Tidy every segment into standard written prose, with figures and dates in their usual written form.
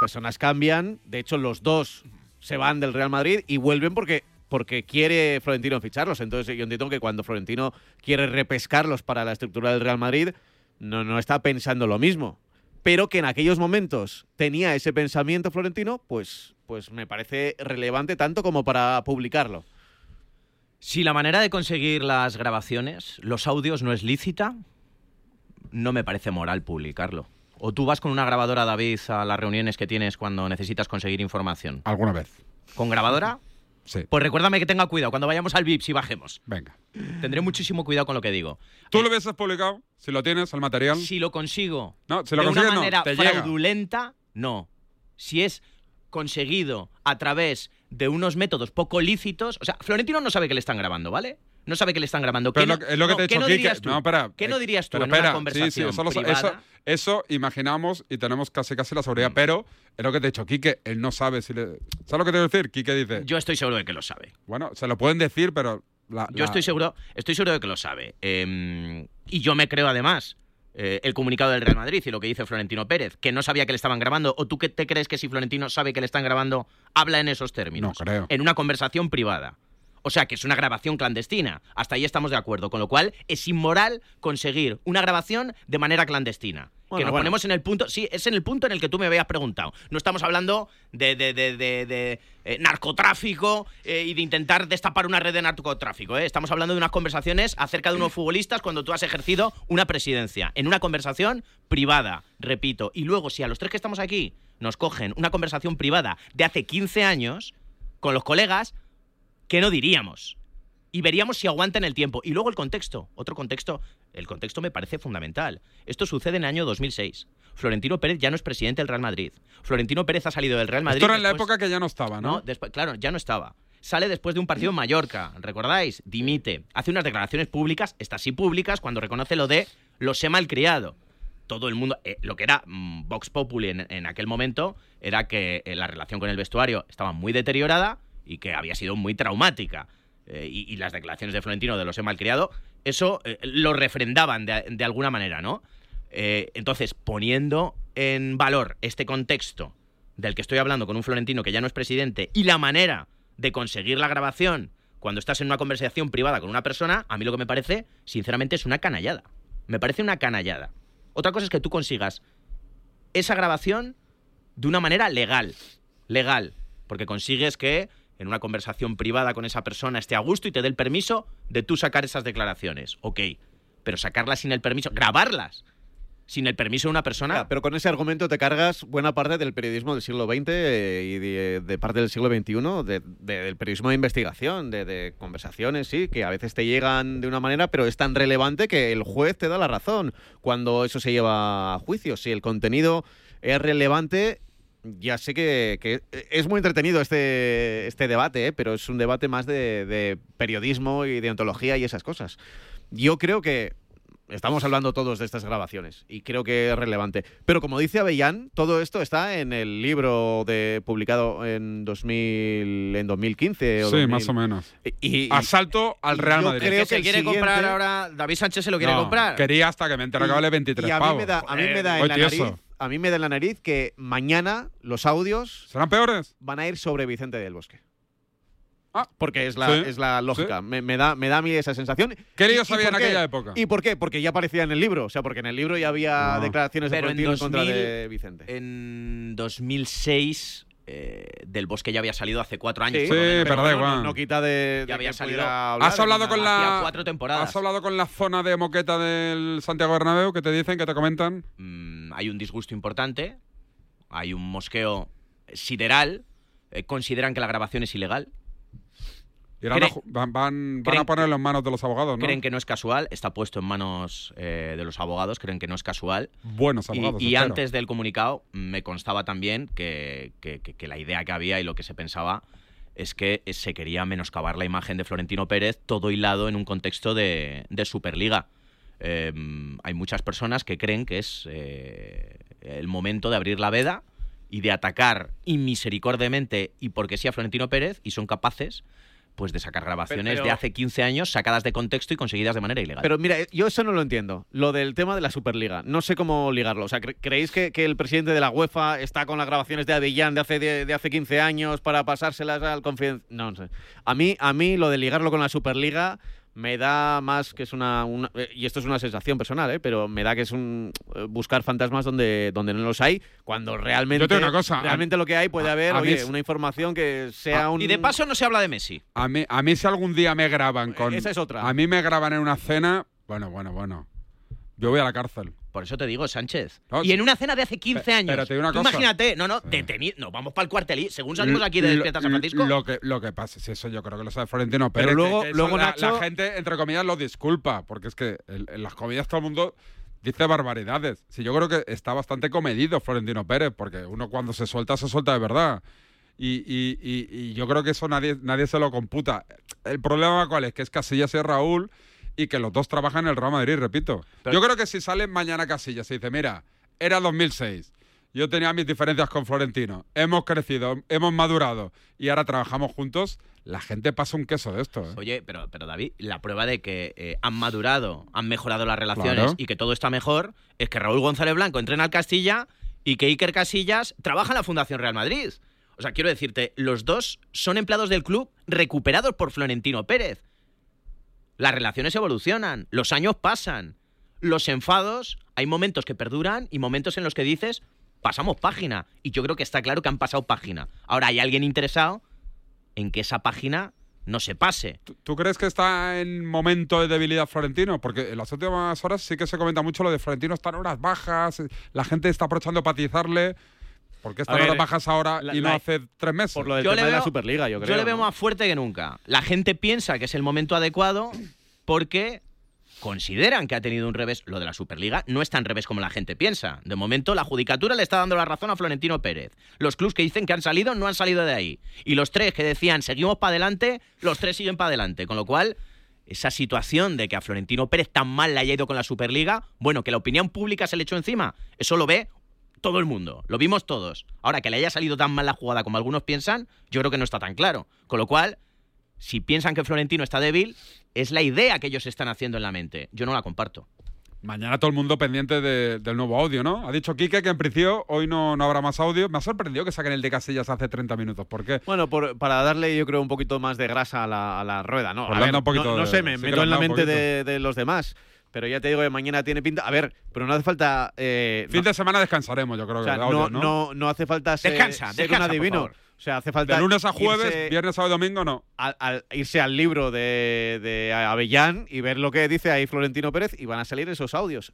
personas cambian. De hecho, los dos se van del Real Madrid y vuelven porque quiere Florentino ficharlos. Entonces yo entiendo que cuando Florentino quiere repescarlos para la estructura del Real Madrid, no está pensando lo mismo. Pero que en aquellos momentos tenía ese pensamiento Florentino, pues me parece relevante tanto como para publicarlo. Si la manera de conseguir las grabaciones, los audios, no es lícita, no me parece moral publicarlo. ¿O tú vas con una grabadora, David, a las reuniones que tienes cuando necesitas conseguir información? ¿Alguna vez? ¿Con grabadora? Sí. Pues recuérdame que tenga cuidado cuando vayamos al VIPS y bajemos. Venga. Tendré muchísimo cuidado con lo que digo. ¿Tú lo hubieses publicado? Si lo tienes, el material. Si lo consigo No, si lo de consigues, una manera no, te llega. fraudulenta, no. Si es conseguido a través de unos métodos poco lícitos... O sea, Florentino no sabe que le están grabando, ¿vale? No sabe que le están grabando. Pero es lo que te he ¿qué dicho no aquí. dirías tú? No, espera. ¿Qué no dirías tú pero en espera, una conversación privada? Eso imaginamos y tenemos casi la seguridad. Pero es lo que te he dicho, Quique, él no sabe si le... ¿Sabes lo que te voy a decir? Quique dice... Yo estoy seguro de que lo sabe. Bueno, se lo pueden decir, pero... Yo estoy seguro de que lo sabe. Y yo me creo, además, el comunicado del Real Madrid y lo que dice Florentino Pérez, que no sabía que le estaban grabando. ¿O tú qué te crees que si Florentino sabe que le están grabando, habla en esos términos? No creo. En una conversación privada. O sea, que es una grabación clandestina. Hasta ahí estamos de acuerdo. Con lo cual, es inmoral conseguir una grabación de manera clandestina. Que nos ponemos en el punto... Sí, es en el punto en el que tú me habías preguntado. No estamos hablando de narcotráfico y de intentar destapar una red de narcotráfico. Estamos hablando de unas conversaciones acerca de unos futbolistas cuando tú has ejercido una presidencia. En una conversación privada, repito. Y luego, si a los tres que estamos aquí nos cogen una conversación privada de hace 15 años con los colegas... ¿Qué no diríamos? Y veríamos si aguanta en el tiempo. Y luego el contexto. Otro contexto. El contexto me parece fundamental. Esto sucede en el año 2006. Florentino Pérez ya no es presidente del Real Madrid. Florentino Pérez ha salido del Real Madrid... Esto era en la época que ya no estaba, ¿no? Claro, ya no estaba. Sale después de un partido en Mallorca. ¿Recordáis? Dimite. Hace unas declaraciones públicas, estas sí públicas, cuando reconoce lo de los he malcriado. Todo el mundo... lo que era Vox Populi en aquel momento era que la relación con el vestuario estaba muy deteriorada y que había sido muy traumática. Y las declaraciones de Florentino de los he malcriado, eso lo refrendaban de alguna manera, ¿no? Entonces, poniendo en valor este contexto del que estoy hablando con un Florentino que ya no es presidente y la manera de conseguir la grabación cuando estás en una conversación privada con una persona, a mí lo que me parece, sinceramente, es una canallada. Me parece una canallada. Otra cosa es que tú consigas esa grabación de una manera legal, porque consigues que en una conversación privada con esa persona esté a gusto y te dé el permiso de tú sacar esas declaraciones. Ok, pero sacarlas sin el permiso, grabarlas sin el permiso de una persona... Ya, pero con ese argumento te cargas buena parte del periodismo del siglo XX y de parte del siglo XXI, del periodismo de investigación, de conversaciones, sí, que a veces te llegan de una manera, pero es tan relevante que el juez te da la razón cuando eso se lleva a juicio. Si el contenido es relevante... Ya sé que es muy entretenido este debate, pero es un debate más de periodismo y de ontología y esas cosas. Yo creo que estamos hablando todos de estas grabaciones y creo que es relevante. Pero como dice Avellán, todo esto está en el libro publicado en 2015. O sí, 2000. Más o menos. Y Asalto al Real Madrid. Creo que se quiere comprar ahora... David Sánchez se lo quiere comprar. Quería hasta que me enteré que vale 23 pavos. A mí me da en la nariz que mañana los audios... ¿Serán peores? Van a ir sobre Vicente del Bosque. Porque es sí, la lógica. Sí. Me da a mí esa sensación. ¿Qué líos había en aquella época? ¿Y por qué? Porque ya aparecía en el libro. O sea, porque en el libro ya había declaraciones de Florentino en contra de Vicente. En 2006... Del Bosque ya había salido hace 4 años. Sí, pero da igual. No quita de ya había salido. ¿Has hablado con hacía 4 temporadas. ¿Has hablado con la zona de moqueta del Santiago Bernabéu? ¿Qué te dicen? ¿Qué te comentan? Hay un disgusto importante. Hay un mosqueo sideral. Consideran que la grabación es ilegal. Y ahora van a ponerlo en manos de los abogados, ¿no? Creen que no es casual. Está puesto en manos de los abogados. Creen que no es casual. Buenos abogados. Y antes del comunicado me constaba también que la idea que había y lo que se pensaba es que se quería menoscabar la imagen de Florentino Pérez, todo hilado en un contexto de Superliga. Hay muchas personas que creen que es el momento de abrir la veda y de atacar inmisericordiamente y porque sí a Florentino Pérez, y son capaces Pues de sacar grabaciones Pero- de hace 15 años sacadas de contexto y conseguidas de manera ilegal. Pero mira, yo eso no lo entiendo. Lo del tema de la Superliga. No sé cómo ligarlo. O sea, ¿creéis que el presidente de la UEFA está con las grabaciones de Avellán de hace 15 años para pasárselas al confidencial? No sé. A mí lo de ligarlo con la Superliga me da más que es y esto es una sensación personal, pero me da que es un buscar fantasmas donde no los hay, cuando realmente, Yo te digo una cosa, realmente lo que hay puede haber, a mí oye, es- una información que sea un... Y de paso no se habla de Messi. A mí si algún día me graban con... Esa es otra. A mí me graban en una cena... Bueno. Yo voy a la cárcel. Por eso te digo, Sánchez. No, Y en una cena de hace 15 años. pero te digo una Tú cosa. Imagínate, detenido. Nos vamos para el cuartelí. Según salimos aquí de Despierta San Francisco. Lo que pasa, si eso yo creo que lo sabe Florentino Pero Pérez. luego- que eso luego, la Nacho- gente, entre comillas, lo disculpa. Porque es que en las comidas todo el mundo dice barbaridades. Sí, yo creo que está bastante comedido Florentino Pérez. Porque uno cuando se suelta de verdad. Y yo creo que eso nadie se lo computa. El problema cuál es, que es Casillas y Raúl y que los dos trabajan en el Real Madrid, repito. Pero- Yo creo que si sale mañana Casillas y dice, mira, era 2006, yo tenía mis diferencias con Florentino, hemos crecido, hemos madurado y ahora trabajamos juntos, la gente pasa un queso de esto. ¿eh? Oye, pero David, la prueba de que han madurado, han mejorado las relaciones Claro. y que todo está mejor es que Raúl González Blanco entrena al Castilla y que Iker Casillas trabaja en la Fundación Real Madrid. O sea, quiero decirte, los dos son empleados del club recuperados por Florentino Pérez. Las relaciones evolucionan, los años pasan, los enfados, hay momentos que perduran y momentos en los que dices, pasamos página. Y yo creo que está claro que han pasado página. Ahora hay alguien interesado en que esa página no se pase. ¿Tú crees que está en momento de debilidad Florentino? Porque en las últimas horas sí que se comenta mucho lo de Florentino está en horas bajas, la gente está aprovechando para atizarle. ¿Por qué está A en ver, horas bajas ahora y no hace 3 meses? Por lo del Yo tema le de la veo- Superliga, yo creo. Yo le veo ¿no? más fuerte que nunca. La gente piensa que es el momento adecuado porque consideran que ha tenido un revés. Lo de la Superliga no es tan revés como la gente piensa. De momento, la judicatura le está dando la razón a Florentino Pérez. Los clubs que dicen que han salido no han salido de ahí. Y los 3 que decían seguimos para adelante, los 3 siguen para adelante. Con lo cual, esa situación de que a Florentino Pérez tan mal le haya ido con la Superliga, bueno, que la opinión pública se le echó encima, eso lo ve todo el mundo, lo vimos todos. Ahora, que le haya salido tan mal la jugada como algunos piensan, yo creo que no está tan claro. Con lo cual, si piensan que Florentino está débil, es la idea que ellos están haciendo en la mente. Yo no la comparto. Mañana todo el mundo pendiente del nuevo audio, ¿no? Ha dicho Quique que en principio hoy no habrá más audio. Me ha sorprendido que saquen el de Casillas hace 30 minutos. ¿Por qué? Bueno, para darle, yo creo, un poquito más de grasa a la rueda, ¿no? Por A darle ver, un poquito no de- sé, me sí que meto le en la han dado un mente poquito. de los demás. Pero ya te digo que mañana tiene pinta. A ver, pero no hace falta. Fin de semana descansaremos, yo creo o sea, que de audio, ¿no? no hace falta ser, Descansa, ser descansa, un adivino. por favor. O sea, hace falta. De lunes a jueves, irse viernes, sábado y domingo, no. irse al libro de Avellán y ver lo que dice ahí Florentino Pérez y van a salir esos audios.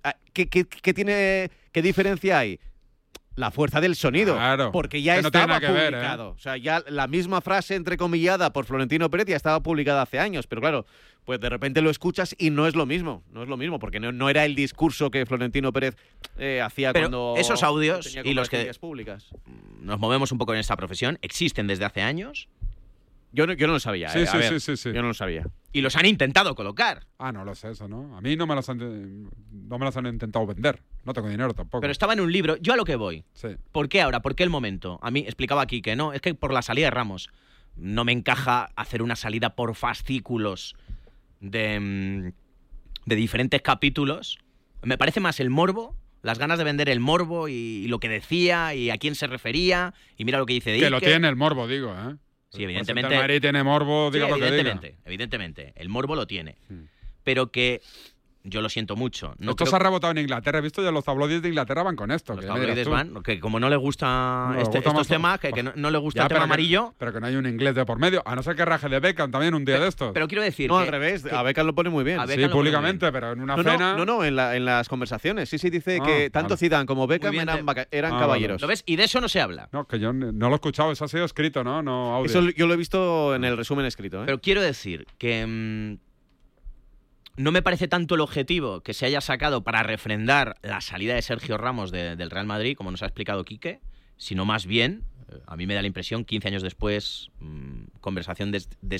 ¿Qué diferencia hay? La fuerza del sonido. Claro, Porque ya que no tiene estaba nada que ver, publicado. O sea, ya la misma frase entrecomillada por Florentino Pérez ya estaba publicada hace años. Pero claro, pues de repente lo escuchas y no es lo mismo. No es lo mismo, porque no era el discurso que Florentino Pérez hacía Pero cuando esos audios tenía y los que- comparecencias públicas. Nos movemos un poco en esta profesión, existen desde hace años Yo no lo sabía. Sí, A sí, ver, sí. Yo no lo sabía. y los han intentado colocar. Ah, no lo sé eso, ¿no? A mí no me las han intentado vender. No tengo dinero tampoco. Pero estaba en un libro. Yo a lo que voy. Sí. ¿Por qué ahora? ¿Por qué el momento? A mí explicaba aquí que no, es que por la salida de Ramos no me encaja hacer una salida por fascículos de diferentes capítulos. Me parece más el morbo, las ganas de vender el morbo y lo que decía y a quién se refería y mira lo que dice Que Iker. lo tiene el morbo, digo, ¿eh? Sí, El evidentemente. presidente del Madrid tiene morbo, Sí, diga lo que diga. evidentemente. El morbo lo tiene. Hmm. Pero que yo lo siento mucho. No Esto creo se ha rebotado en Inglaterra. He visto ya los tabloides de Inglaterra van con esto. los que ya me dirás tabloides tú. van, que como no le gusta No, le gusta estos más- temas, que no le gusta Ya, el tema pero que- amarillo. Pero que no hay un inglés de por medio. A no ser que raje de Beckham también un día de estos. Pero quiero decir No, que, al revés. que- A Beckham lo pone muy bien. A sí, Beckham lo pone muy públicamente, pero en una No, cena. no, en las conversaciones. Sí, dice Ah, que tanto vale. Zidane como Beckham Muy bien, eran Ah, caballeros. ¿Lo ves? Y de eso no se habla. No, que yo no lo he escuchado. Eso ha sido escrito, ¿no? No audio. Eso yo lo he visto en el resumen escrito. ¿eh? Pero quiero decir que no me parece tanto el objetivo que se haya sacado para refrendar la salida de Sergio Ramos del Real Madrid, como nos ha explicado Quique, sino más bien, a mí me da la impresión, 15 años después, conversación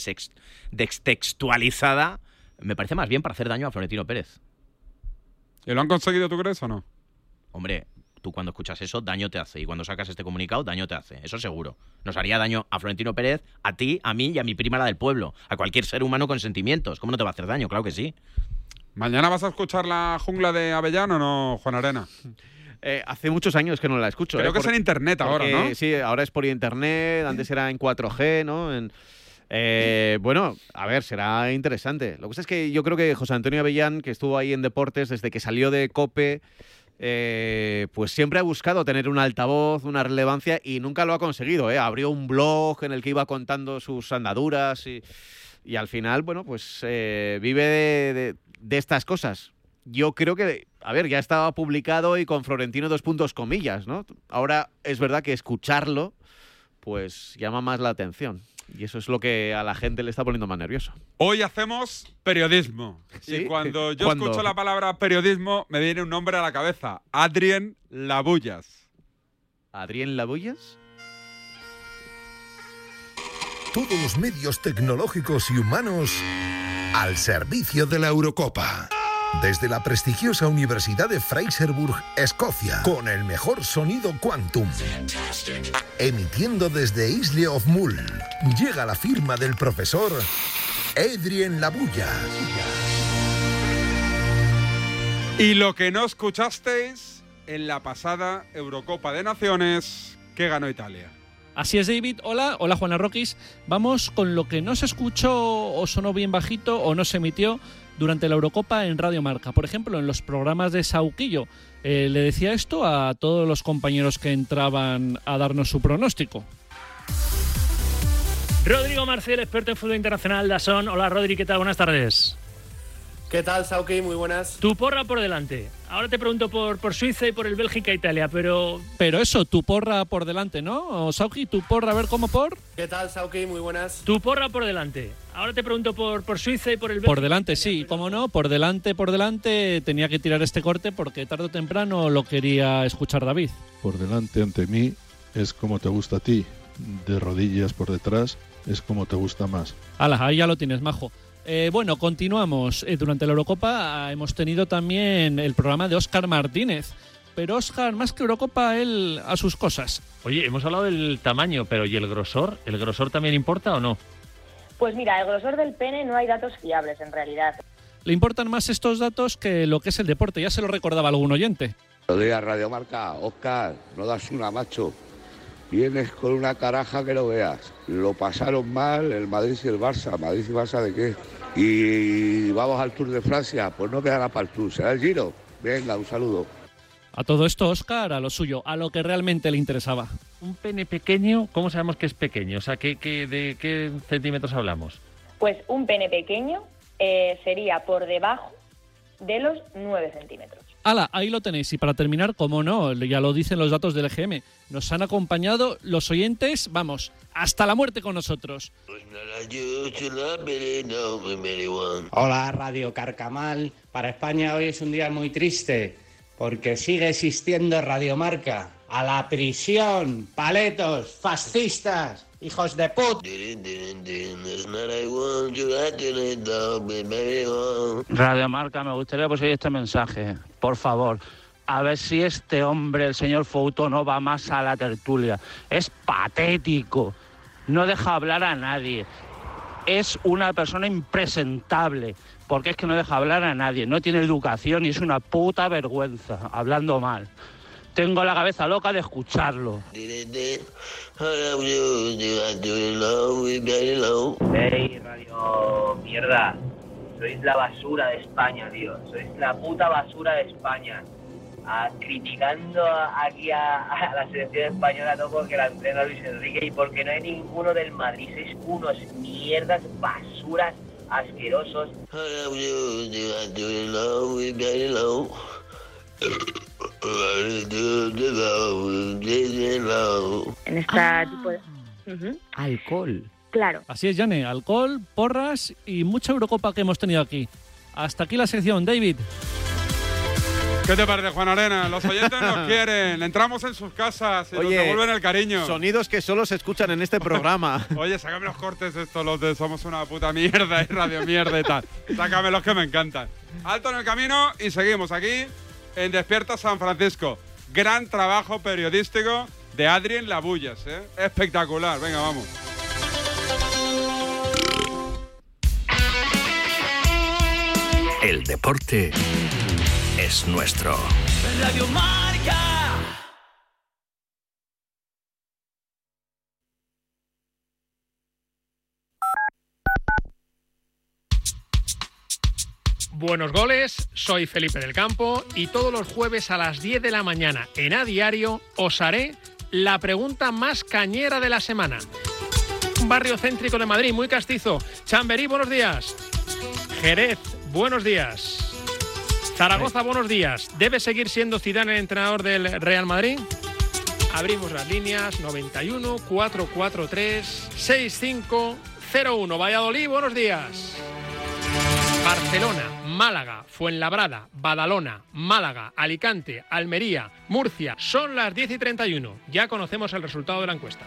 destextualizada, me parece más bien para hacer daño a Florentino Pérez. ¿Y lo han conseguido, tú crees o no? Hombre, tú cuando escuchas eso, daño te hace. Y cuando sacas este comunicado, daño te hace. Eso seguro. Nos haría daño a Florentino Pérez, a ti, a mí y a mi prima, la del pueblo. A cualquier ser humano con sentimientos. ¿Cómo no te va a hacer daño? Claro que sí. ¿Mañana vas a escuchar La Jungla de Avellán o no, Juan Arena? Hace muchos años que no la escucho. Creo que es en internet ahora, ¿no? Sí, ahora es por internet, antes era en 4G, ¿no? Bueno, a ver, será interesante. Lo que pasa es que yo creo que José Antonio Avellán, que estuvo ahí en Deportes desde que salió de COPE, pues siempre ha buscado tener un altavoz, una relevancia y nunca lo ha conseguido. Abrió un blog en el que iba contando sus andaduras y al final, bueno, pues vive de estas cosas. Yo creo que, a ver, ya estaba publicado y con Florentino 2 puntos comillas, ¿no? Ahora es verdad que escucharlo, pues llama más la atención. Y eso es lo que a la gente le está poniendo más nervioso. Hoy hacemos periodismo. ¿Sí? Y cuando yo escucho la palabra periodismo, me viene un nombre a la cabeza. Adrien Labullas. ¿Adrien Labullas? Todos los medios tecnológicos y humanos al servicio de la Eurocopa. Desde la prestigiosa Universidad de Fraserburg, Escocia, con el mejor sonido Quantum. Emitiendo desde Isle of Mull, llega la firma del profesor Adrien Labullas. Y lo que no escuchasteis en la pasada Eurocopa de Naciones que ganó Italia. Así es, David. Hola Juana Roquis. Vamos con lo que no se escuchó o sonó bien bajito o no se emitió durante la Eurocopa en Radio Marca. Por ejemplo, en los programas de Sauquillo. Le decía esto a todos los compañeros que entraban a darnos su pronóstico. Rodrigo Marcel, experto en fútbol internacional, DAZN. Hola, Rodri, ¿qué tal? Buenas tardes. ¿Qué tal, Sauki? Muy buenas. Tu porra por delante. Ahora te pregunto por Suiza y por el Bélgica-Italia, pero... Pero eso, tu porra por delante, ¿no? Sauki, tu porra, a ver cómo por... ¿Qué tal, Sauki? Muy buenas. Tu porra por delante. Ahora te pregunto por Suiza y por el Bélgica. Por delante, sí, cómo no, por delante, tenía que tirar este corte porque tarde o temprano lo quería escuchar David. Por delante ante mí es como te gusta a ti, de rodillas por detrás es como te gusta más. Hala, ahí ya lo tienes, majo. Bueno, continuamos. Durante la Eurocopa hemos tenido también el programa de Óscar Martínez. Pero Óscar, más que Eurocopa, él a sus cosas. Oye, hemos hablado del tamaño, pero ¿y el grosor? ¿El grosor también importa o no? Pues mira, el grosor del pene no hay datos fiables en realidad. Le importan más estos datos que lo que es el deporte. Ya se lo recordaba algún oyente. Buenos días, Radio Marca. Óscar, no das una, macho. Vienes con una caraja que no veas. Lo pasaron mal el Madrid y el Barça. ¿Madrid y Barça de qué? Y vamos al Tour de Francia. Pues no quedará para el Tour, será el Giro. Venga, un saludo. A todo esto, Óscar, a lo suyo, a lo que realmente le interesaba. Un pene pequeño, ¿cómo sabemos que es pequeño? O sea, ¿de qué centímetros hablamos? Pues un pene pequeño sería por debajo de los 9 centímetros. ¡Hala! Ahí lo tenéis. Y para terminar, como no, ya lo dicen los datos del EGM, nos han acompañado los oyentes, vamos, hasta la muerte con nosotros. Hola, Radio Carcamal. Para España hoy es un día muy triste, porque sigue existiendo Radio Marca. ¡A la prisión! ¡Paletos! ¡Fascistas! ¡Hijos de puta! Radio Marca, me gustaría poseer este mensaje. Por favor, a ver si este hombre, el señor Fouto, no va más a la tertulia. Es patético. No deja hablar a nadie. Es una persona impresentable. Porque es que no deja hablar a nadie. No tiene educación y es una puta vergüenza, hablando mal. Tengo la cabeza loca de escucharlo. Hey, radio mierda. Sois la basura de España, tío. Sois la puta basura de España. Criticando aquí a la selección española, todo porque la entrena Luis Enrique y porque no hay ninguno del Madrid. Sois unos mierdas, basuras, asquerosos. En esta tipo de... Alcohol. Claro. Así es, Yane. Alcohol, porras y mucha Eurocopa que hemos tenido aquí. Hasta aquí la sección, David. ¿Qué te parece, Juan Arena? Los oyentes nos quieren. Entramos en sus casas y nos devuelven el cariño. Sonidos que solo se escuchan en este programa. Oye, sácame los cortes estos, los de Somos una puta mierda y Radio Mierda y tal. Sácame los que me encantan. Alto en el camino y seguimos aquí en Despierta San Francisco. Gran trabajo periodístico de Adrien Labullas, ¿eh? Espectacular. Venga, vamos. El deporte es nuestro. Radio Marca. Buenos goles, soy Felipe del Campo y todos los jueves a las 10 de la mañana en A Diario os haré la pregunta más cañera de la semana. Un barrio céntrico de Madrid, muy castizo. Chamberí, buenos días. Jerez, buenos días. Zaragoza, buenos días. ¿Debe seguir siendo Zidane el entrenador del Real Madrid? Abrimos las líneas 91 443 6501. Valladolid, buenos días. Barcelona, Málaga, Fuenlabrada, Badalona, Málaga, Alicante, Almería, Murcia. Son las 10:31. Ya conocemos el resultado de la encuesta.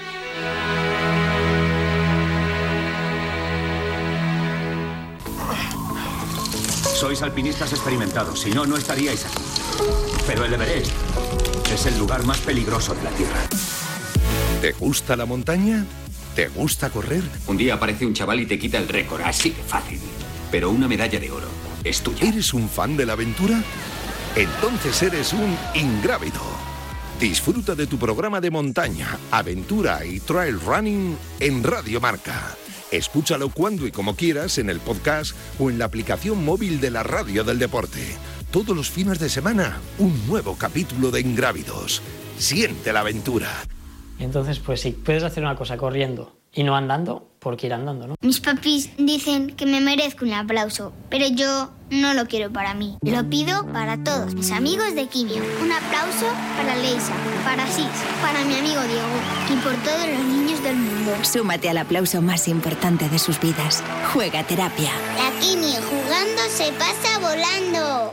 Sois alpinistas experimentados, si no, no estaríais aquí. Pero el Everest es el lugar más peligroso de la Tierra. ¿Te gusta la montaña? ¿Te gusta correr? Un día aparece un chaval y te quita el récord, así que fácil. Pero una medalla de oro es tuya. ¿Eres un fan de la aventura? Entonces eres un ingrávido. Disfruta de tu programa de montaña, aventura y trail running en Radio Marca. Escúchalo cuando y como quieras en el podcast o en la aplicación móvil de la Radio del Deporte. Todos los fines de semana, un nuevo capítulo de Ingrávidos. Siente la aventura. Entonces, pues si puedes hacer una cosa corriendo y no andando, ¿por qué ir andando, no? Mis papis dicen que me merezco un aplauso, pero yo no lo quiero para mí. Lo pido para todos mis amigos de Quimio. Un aplauso para Leisa, para Sis, para mi amigo Diego y por todos los niños del mundo. Súmate al aplauso más importante de sus vidas. Juega Terapia. La Quimio jugando se pasa volando.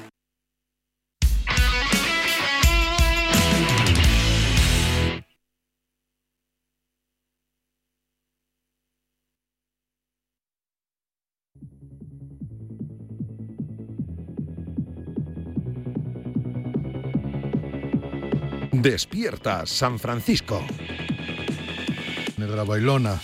Despierta San Francisco. Negra bailona.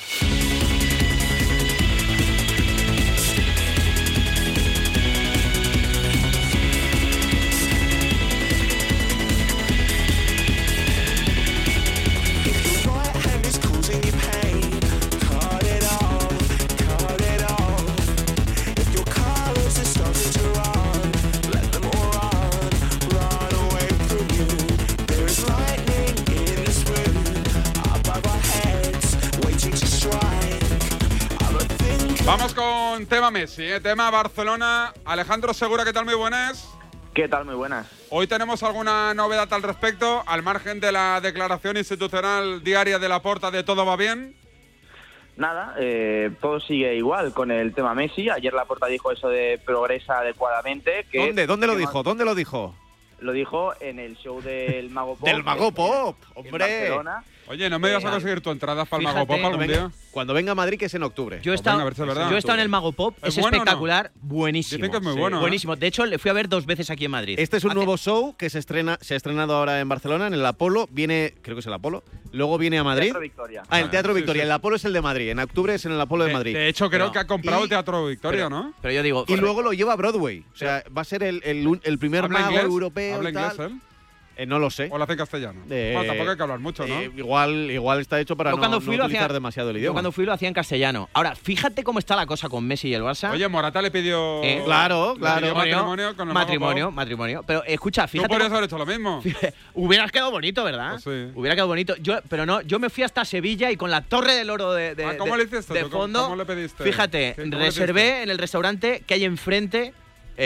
Vamos con tema Messi, tema Barcelona. Alejandro Segura, ¿qué tal? Muy buenas. ¿Qué tal? Muy buenas. Hoy tenemos alguna novedad al respecto, al margen de la declaración institucional diaria de Laporta de todo va bien. Nada, todo sigue igual con el tema Messi. Ayer Laporta dijo eso de progresa adecuadamente. Que ¿Dónde lo dijo? ¿Dónde lo dijo? Lo dijo en el show del Mago Pop. ¡Del Mago Pop! ¡Hombre! Oye, ¿no me ibas a conseguir tu entrada para el Mago Pop algún día? Cuando venga a Madrid, que es en octubre. Yo he estado en el Mago Pop, es bueno, espectacular, ¿no? buenísimo. Dicen que es muy bueno. Buenísimo. De hecho, le fui a ver 2 veces aquí en Madrid. Este es un nuevo show que se ha estrenado ahora en Barcelona, en el Apolo. Creo que es el Apolo. Luego viene a Madrid. Teatro Victoria. El Teatro Victoria. El Apolo es el de Madrid. En octubre es en el Apolo de Madrid. De hecho, creo que ha comprado el Teatro Victoria, ¿no? Pero yo digo… Y luego lo lleva a Broadway. O sea, va a ser el primer mago europeo. ¿Habla inglés él? No lo sé. ¿O lo hace en castellano? Bueno, tampoco hay que hablar mucho, ¿no? Igual está hecho para no utilizar demasiado el idioma. Yo cuando fui lo hacía en castellano. Ahora, fíjate cómo está la cosa con Messi y el Barça. Oye, Morata le pidió… Claro. Matrimonio con el matrimonio. Pero escucha, fíjate… Tú podrías haber hecho lo mismo. Hubieras quedado bonito, ¿verdad? Pues sí. Hubiera quedado bonito. Yo me fui hasta Sevilla y con la Torre del Oro de ¿cómo le hiciste? de fondo. ¿Cómo le pediste? Fíjate, reservé en el restaurante que hay enfrente…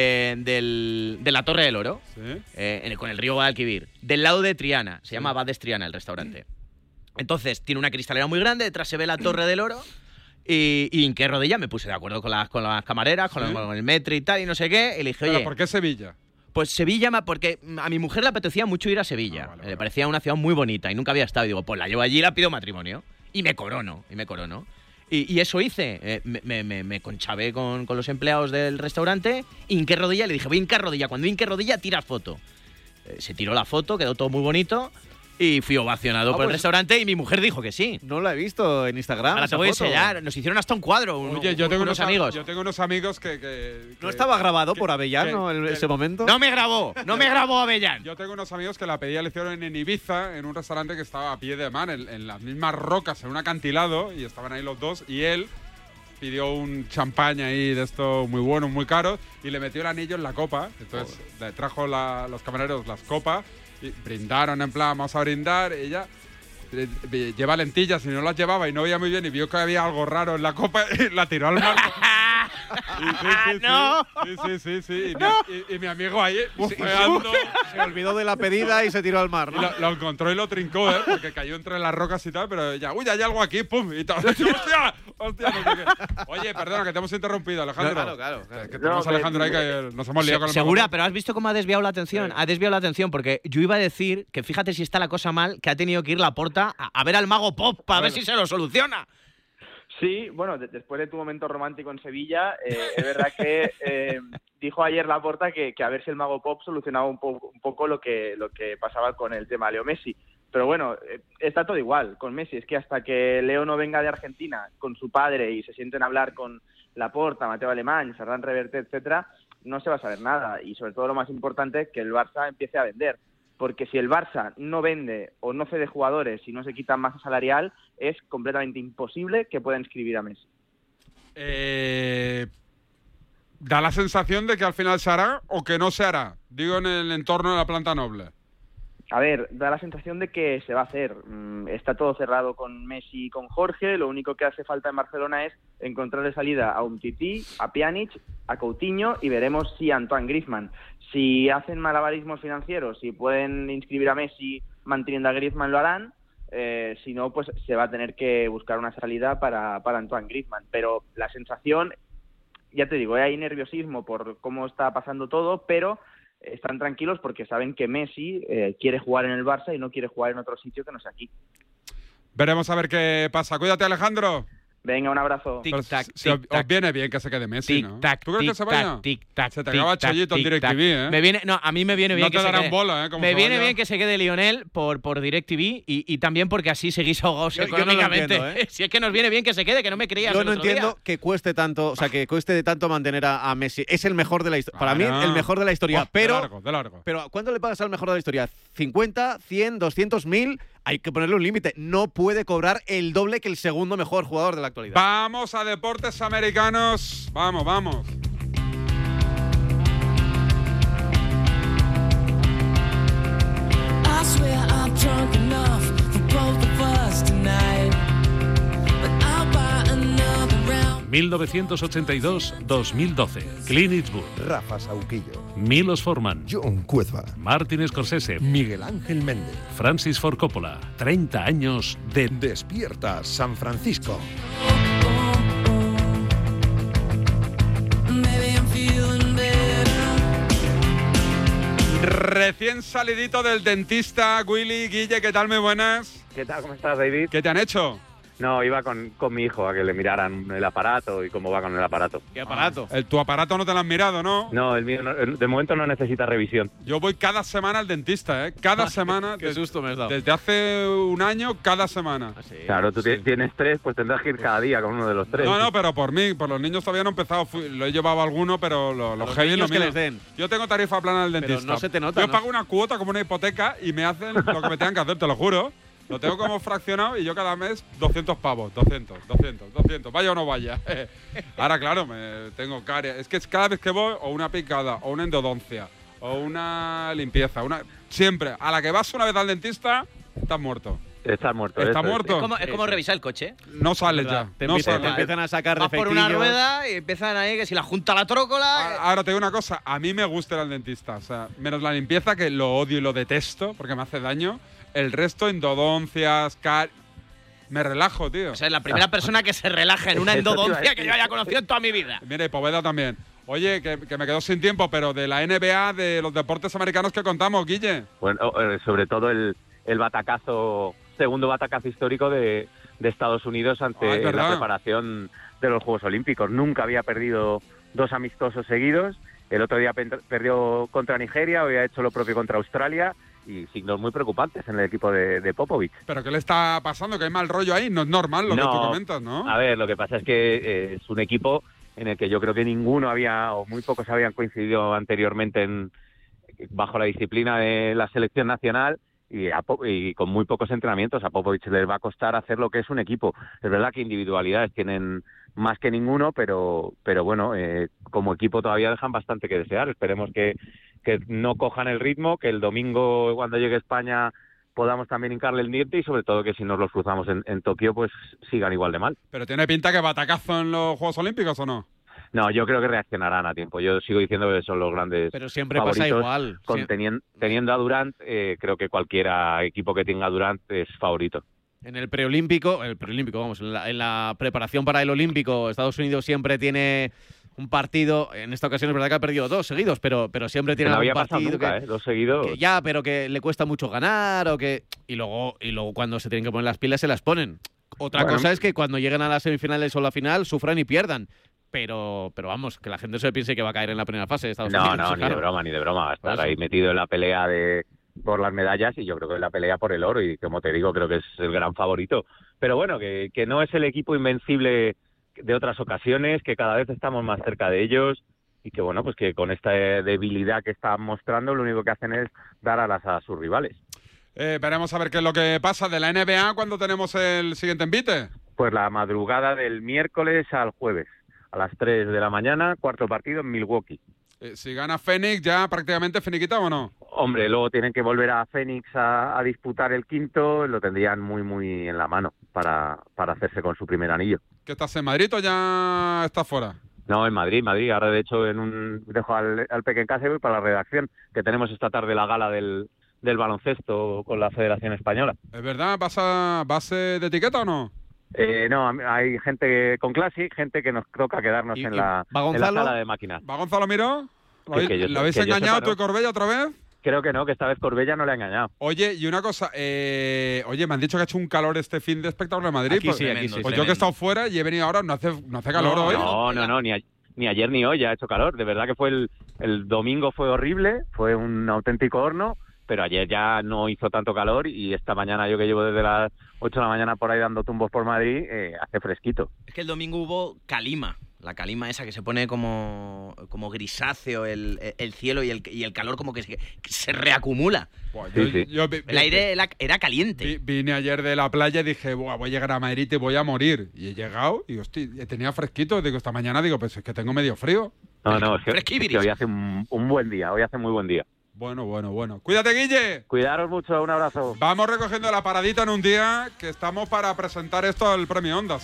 de la Torre del Oro, ¿Sí? con el río Guadalquivir, del lado de Triana, se llama Abades Triana el restaurante. Entonces, tiene una cristalera muy grande, detrás se ve la Torre del Oro, y en qué rodilla me puse de acuerdo con las camareras, con el metro y tal, y no sé qué, y le dije, oye… ¿Pero por qué Sevilla? Pues Sevilla, porque a mi mujer le apetecía mucho ir a Sevilla, le parecía una ciudad muy bonita, y nunca había estado, y digo, pues la llevo allí y la pido matrimonio, y me corono. Y eso hice, me conchavé con los empleados del restaurante, hinqué rodilla, le dije, voy a hincar rodilla, cuando hinqué rodilla tiras foto. Se tiró la foto, quedó todo muy bonito. Y fui ovacionado por el restaurante y mi mujer dijo que sí. No la he visto en Instagram. Ahora te voy a enseñar. Nos hicieron hasta un cuadro. Oye, yo tengo unos amigos. Yo tengo unos amigos que ¿No estaba grabado por Avellano en ese momento? No me grabó Avellán. Yo tengo unos amigos que la pedida le hicieron en Ibiza, en un restaurante que estaba a pie de mar, en las mismas rocas, en un acantilado, y estaban ahí los dos, y él pidió un champaña ahí de esto muy bueno, muy caro, y le metió el anillo en la copa. Entonces le trajo los camareros las copas, y brindaron en plan, vamos a brindar, y ella lleva lentillas y no las llevaba y no veía muy bien y vio que había algo raro en la copa y la tiró al mar. Sí. Y mi amigo ahí bufeando. Se olvidó de la pedida y se tiró al mar, ¿no? Lo encontró y lo trincó, porque cayó entre las rocas y tal, pero ya, uy, hay algo aquí, pum, y todo. ¡Hostia! No sé qué. Oye, perdona, que te hemos interrumpido, Alejandro. Claro. Que tenemos a Alejandro ahí que nos hemos liado con el Segura, mago. pero has visto cómo ha desviado la atención. Ha desviado la atención porque yo iba a decir que fíjate si está la cosa mal, que ha tenido que ir Laporta a ver al mago Pop para ver si se lo soluciona. Sí, bueno, después de tu momento romántico en Sevilla, es verdad que dijo ayer Laporta que a ver si el mago Pop solucionaba un poco lo que pasaba con el tema Leo Messi. Pero bueno, está todo igual con Messi. Es que hasta que Leo no venga de Argentina con su padre y se sienten a hablar con Laporta, Mateo Alemán, Ferran Reverte, etcétera, no se va a saber nada. Y sobre todo lo más importante, que el Barça empiece a vender. Porque si el Barça no vende o no cede jugadores y no se quita masa salarial, es completamente imposible que pueda inscribir a Messi. Da la sensación de que al final se hará o que no se hará. Digo, en el entorno de la planta noble. A ver, da la sensación de que se va a hacer. Está todo cerrado con Messi y con Jorge. Lo único que hace falta en Barcelona es encontrarle salida a Umtiti, a Pjanic, a Coutinho y veremos si a Antoine Griezmann. Si hacen malabarismos financieros, si pueden inscribir a Messi manteniendo a Griezmann, lo harán. Si no, pues se va a tener que buscar una salida para Antoine Griezmann. Pero la sensación, ya te digo, hay nerviosismo por cómo está pasando todo, pero están tranquilos porque saben que Messi quiere jugar en el Barça y no quiere jugar en otro sitio que no sea aquí. Veremos a ver qué pasa. Cuídate, Alejandro. Venga, un abrazo. Os viene bien que se quede Messi, ¿no? ¿Tú crees que se vaya? Se te acaba chollito en DirecTV, ¿eh? A mí me viene bien que se quede. No te darán bola, ¿eh? Me viene bien que se quede Lionel por DirecTV y también porque así seguís ahogados económicamente. Yo no lo entiendo, ¿eh? Si es que nos viene bien que se quede, que no me creías. Yo no entiendo que cueste tanto, o sea, que cueste tanto mantener a Messi. Es el mejor de la historia. Para mí, el mejor de la historia. Pero, de largo. Pero ¿cuánto le pagas al mejor de la historia? ¿50, 100, 200, 1000? Hay que ponerle un límite. No puede cobrar el doble que el segundo mejor jugador de la actualidad. Vamos a deportes americanos. Vamos. I swear I'm drunk enough for both of us tonight, but I'll buy another round. 1982-2012. Clint Eastwood. Rafa Sauquillo. Milos Forman. John Cueva. Martin Scorsese. Miguel Ángel Méndez. Francis Ford Coppola. 30 años de Despierta San Francisco. Recién salidito del dentista, Willy, Guille, ¿qué tal? Muy buenas. ¿Qué tal? ¿Cómo estás, David? ¿Qué te han hecho? No, iba con mi hijo a que le miraran el aparato y cómo va con el aparato. ¿Qué aparato? Tu aparato no te lo han mirado, ¿no? No, el mío de momento no necesita revisión. Yo voy cada semana al dentista, ¿eh? Cada semana. Qué susto me has dado. Desde hace un año, cada semana. ¿Ah, sí? Claro, tú tienes 3, pues tendrás que ir cada día con uno de los 3. No, pero por mí, por los niños todavía no he empezado. Lo he llevado a alguno, pero los heavy no que les den. Yo tengo tarifa plana del dentista. Pero no se te nota. Yo pago una cuota como una hipoteca y me hacen lo que me tengan que hacer, te lo juro. Lo tengo como fraccionado y yo cada mes 200 pavos, 200. Vaya o no vaya. Ahora, claro, me tengo caries. Es que cada vez que voy, o una picada, o una endodoncia, o una limpieza, siempre. A la que vas una vez al dentista, estás muerto. Estás muerto. Está muerto. Es como revisar el coche. No sales ya. Te empiezan a sacar Vas por una rueda y empiezan ahí que si la junta la trócola. Ahora te digo una cosa, a mí me gusta ir al dentista, o sea, menos la limpieza, que lo odio y lo detesto porque me hace daño. El resto, endodoncias, me relajo, tío. O sea, es la primera persona que se relaja en una endodoncia que yo haya conocido en toda mi vida. Mira, y Poveda también. Oye, que me quedo sin tiempo, pero de la NBA, de los deportes americanos que contamos, Guille. Bueno, sobre todo el batacazo, segundo batacazo histórico de Estados Unidos ante la preparación de los Juegos Olímpicos. Nunca había perdido 2 amistosos seguidos El otro día perdió contra Nigeria, hoy ha hecho lo propio contra Australia y signos muy preocupantes en el equipo de Popovich. ¿Pero qué le está pasando? ¿Que hay mal rollo ahí? No es normal lo que tú comentas, ¿no? A ver, lo que pasa es que es un equipo en el que yo creo que ninguno o muy pocos habían coincidido anteriormente bajo la disciplina de la selección nacional y con muy pocos entrenamientos. A Popovich les va a costar hacer lo que es un equipo. Es verdad que individualidades tienen más que ninguno, pero bueno, como equipo todavía dejan bastante que desear. Esperemos que no cojan el ritmo, que el domingo cuando llegue España podamos también hincarle el diente y sobre todo que si nos los cruzamos en Tokio pues sigan igual de mal. ¿Pero tiene pinta que batacazo en los Juegos Olímpicos o no? No, yo creo que reaccionarán a tiempo. Yo sigo diciendo que son los grandes Pero siempre favoritos. pasa igual. Teniendo a Durant, creo que cualquier equipo que tenga a Durant es favorito. En el preolímpico, vamos, en la preparación para el olímpico, Estados Unidos siempre tiene un partido. En esta ocasión es verdad que ha perdido 2 seguidos, pero siempre tiene no algún había partido nunca, 2 seguidos. pero que le cuesta mucho ganar y luego cuando se tienen que poner las pilas se las ponen. Otra cosa es que cuando lleguen a las semifinales o la final sufran y pierdan. Pero vamos, que la gente se piense que va a caer en la primera fase de Estados Unidos. No, ni de broma. Va a estar ahí metido en la pelea por las medallas y yo creo que es la pelea por el oro y como te digo, creo que es el gran favorito. Pero bueno, que no es el equipo invencible de otras ocasiones, que cada vez estamos más cerca de ellos y que bueno, pues que con esta debilidad que están mostrando lo único que hacen es dar alas a sus rivales. Veremos a ver qué es lo que pasa de la NBA cuando tenemos el siguiente envite. Pues la madrugada del miércoles al jueves. A las 3 de la mañana, cuarto partido en Milwaukee. Si gana Phoenix, ¿ya prácticamente finiquita o no? Hombre, luego tienen que volver a Phoenix a disputar el quinto, lo tendrían muy, muy en la mano para hacerse con su primer anillo. ¿Que estás en Madrid o ya estás fuera? No, en Madrid. Ahora, de hecho, dejo al Peque en casa y voy para la redacción, que tenemos esta tarde la gala del baloncesto con la Federación Española. ¿Es verdad? ¿Vas de etiqueta o no? No, hay gente con Classic, gente que nos toca quedarnos en la sala de máquinas. ¿Va Gonzalo Miró? ¿Lo habéis engañado tú y Corbella otra vez? Creo que no, que esta vez Corbella no le ha engañado. Oye, y una cosa, me han dicho que ha hecho un calor este fin de espectáculo en Madrid. Aquí sí. Pues yo que he estado fuera y he venido ahora, no hace calor hoy. No, ni ayer ni hoy ya ha hecho calor. De verdad que fue el domingo fue horrible, fue un auténtico horno. Pero ayer ya no hizo tanto calor y esta mañana yo que llevo desde las 8 de la mañana por ahí dando tumbos por Madrid, hace fresquito. Es que el domingo hubo calima, la calima esa que se pone como grisáceo el cielo y el calor como que se reacumula. El aire era caliente. Vine ayer de la playa y dije, voy a llegar a Madrid y voy a morir. Y he llegado y tenía fresquito. Digo, esta mañana pues es que tengo medio frío. No, es que hoy hace un buen día, hoy hace muy buen día. Bueno. Cuídate, Guille. Cuidaros mucho, un abrazo. Vamos recogiendo la paradita en un día que estamos para presentar esto al Premio Ondas,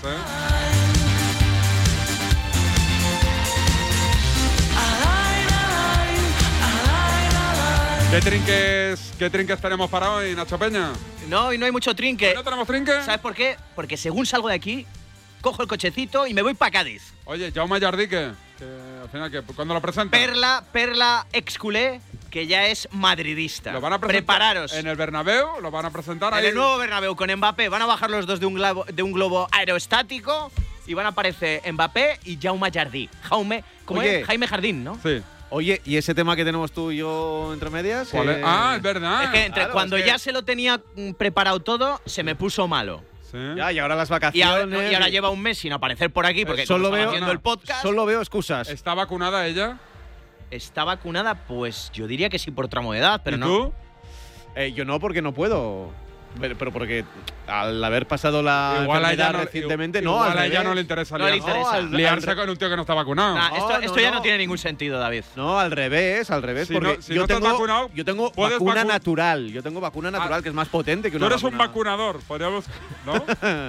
¿Qué trinques tenemos para hoy, Nacho Peña? No, y no hay mucho trinque. ¿No tenemos trinque? ¿Sabes por qué? Porque según salgo de aquí, cojo el cochecito y me voy para Cádiz. Oye, Jaume Jardique, que al final, ¿cuándo lo presenta? Perla ex-culé, que ya es madridista. ¿Lo van a presentar prepararos? ¿En el Bernabéu? ¿Lo van a presentar ahí? En el nuevo Bernabéu con Mbappé. Van a bajar los dos de un globo aerostático y van a aparecer Mbappé y Jaume Jardí. Jaime Jardín, ¿no? Sí. Oye, ¿y ese tema que tenemos tú y yo entre medias? ¿Cuál es? Ah, es verdad. Es que cuando ya se lo tenía preparado todo, se me puso malo. Sí. Ya, y ahora las vacaciones. Y ahora lleva un mes sin aparecer por aquí porque solo veo haciendo el podcast. Solo veo excusas. ¿Está vacunada ella? ¿Está vacunada? Pues yo diría que sí por tramo de edad, pero ¿Y no. tú? Yo no, porque no puedo. Pero porque al haber pasado la enfermedad recientemente, igual a ella no le interesa liarse con un tío que no está vacunado. Esto ya no tiene ningún sentido, David. No, al revés. Porque si no estás vacunado, yo tengo vacuna natural. Yo tengo vacuna natural que es más potente que una vacuna. Tú eres un vacunador, podríamos… ¿no?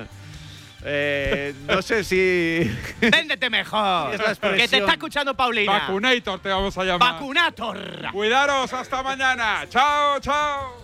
No sé si… ¡Véndete mejor! Que te está escuchando Paulina. Vacunator te vamos a llamar. ¡Vacunator! Cuidaros, hasta mañana. ¡Chao, chao!